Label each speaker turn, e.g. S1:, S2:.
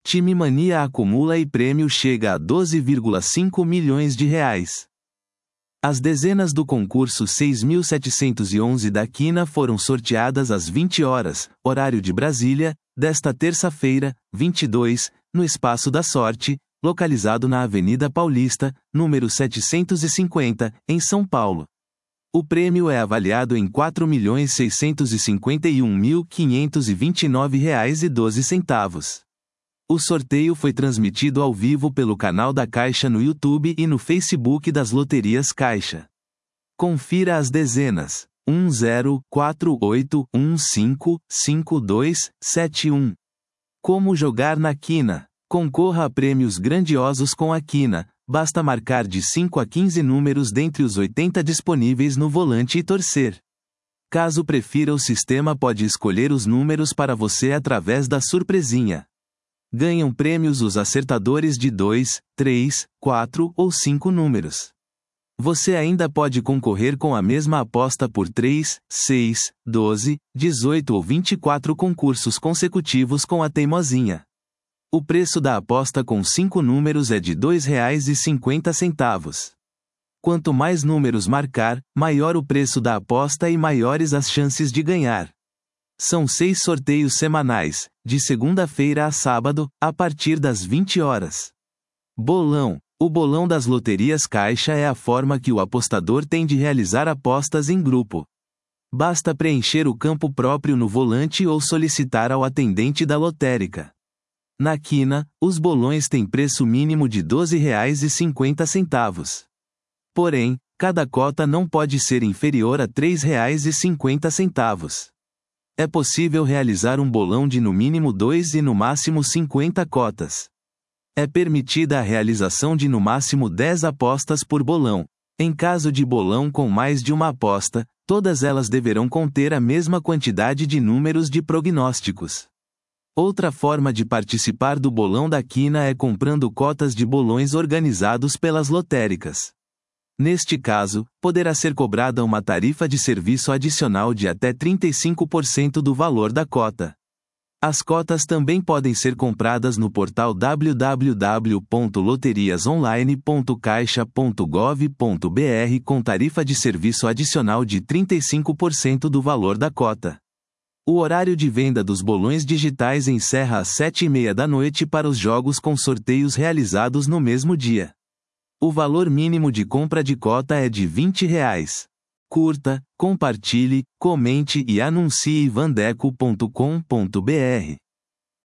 S1: Time Mania acumula e prêmio chega a 12,5 milhões de reais. As dezenas do concurso 6.711 da Quina foram sorteadas às 20 horas, horário de Brasília, desta terça-feira, 22, no Espaço da Sorte, localizado na Avenida Paulista, número 750, em São Paulo. O prêmio é avaliado em R$ 4.651.529,12. O sorteio foi transmitido ao vivo pelo canal da Caixa no YouTube e no Facebook das Loterias Caixa. Confira as dezenas: 1048155271. Como jogar na Quina? Concorra a prêmios grandiosos com a Quina. Basta marcar de 5 a 15 números dentre os 80 disponíveis no volante e torcer. Caso prefira, o sistema pode escolher os números para você através da surpresinha. Ganham prêmios os acertadores de 2, 3, 4 ou 5 números. Você ainda pode concorrer com a mesma aposta por 3, 6, 12, 18 ou 24 concursos consecutivos com a teimosinha. O preço da aposta com 5 números é de R$ 2,50. Quanto mais números marcar, maior o preço da aposta e maiores as chances de ganhar. São 6 sorteios semanais, de segunda-feira a sábado, a partir das 20 horas. Bolão. O bolão das Loterias Caixa é a forma que o apostador tem de realizar apostas em grupo. Basta preencher o campo próprio no volante ou solicitar ao atendente da lotérica. Na Quina, os bolões têm preço mínimo de R$ 12,50. Porém, cada cota não pode ser inferior a R$ 3,50. É possível realizar um bolão de no mínimo 2 e no máximo 50 cotas. É permitida a realização de no máximo 10 apostas por bolão. Em caso de bolão com mais de uma aposta, todas elas deverão conter a mesma quantidade de números de prognósticos. Outra forma de participar do bolão da Quina é comprando cotas de bolões organizados pelas lotéricas. Neste caso, poderá ser cobrada uma tarifa de serviço adicional de até 35% do valor da cota. As cotas também podem ser compradas no portal www.loteriasonline.caixa.gov.br com tarifa de serviço adicional de 35% do valor da cota. O horário de venda dos bolões digitais encerra às 7h30 da noite para os jogos com sorteios realizados no mesmo dia. O valor mínimo de compra de cota é de R$ 20. Curta, compartilhe, comente e anuncie vandeco.com.br.